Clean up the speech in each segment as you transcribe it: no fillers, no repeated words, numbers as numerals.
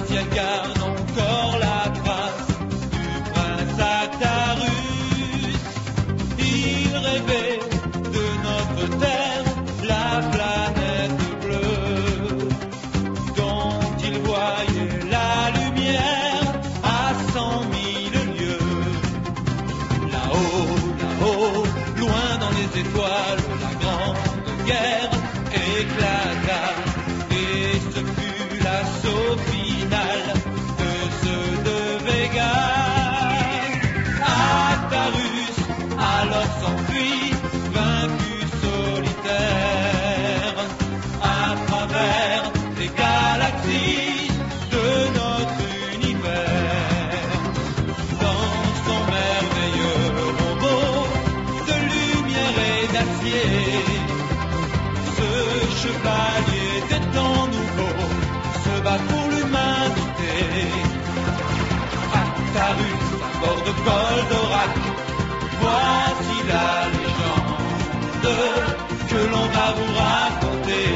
ciel garde encore la trace du prince Actarus. Il rêvait de notre terre, la planète bleue, dont il voyait la lumière à 100 000 lieues. Là-haut, là-haut, loin dans les étoiles, la grande guerre éclata. Et ce fut l'assaut final de ceux de Vega. Actarus alors s'enfuit, vaincu solitaire, à travers les galaxies de notre univers. Dans son merveilleux robot de lumière et d'acier, ce chevalier des temps nouveaux se bat pour l'humanité. Actarus à bord de Goldorak, voici la légende que l'on va vous raconter.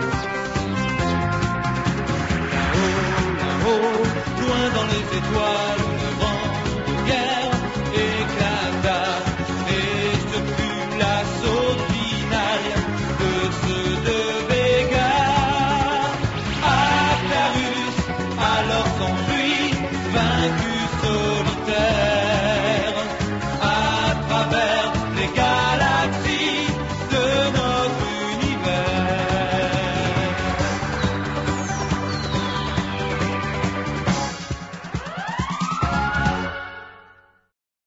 Loin dans les étoiles,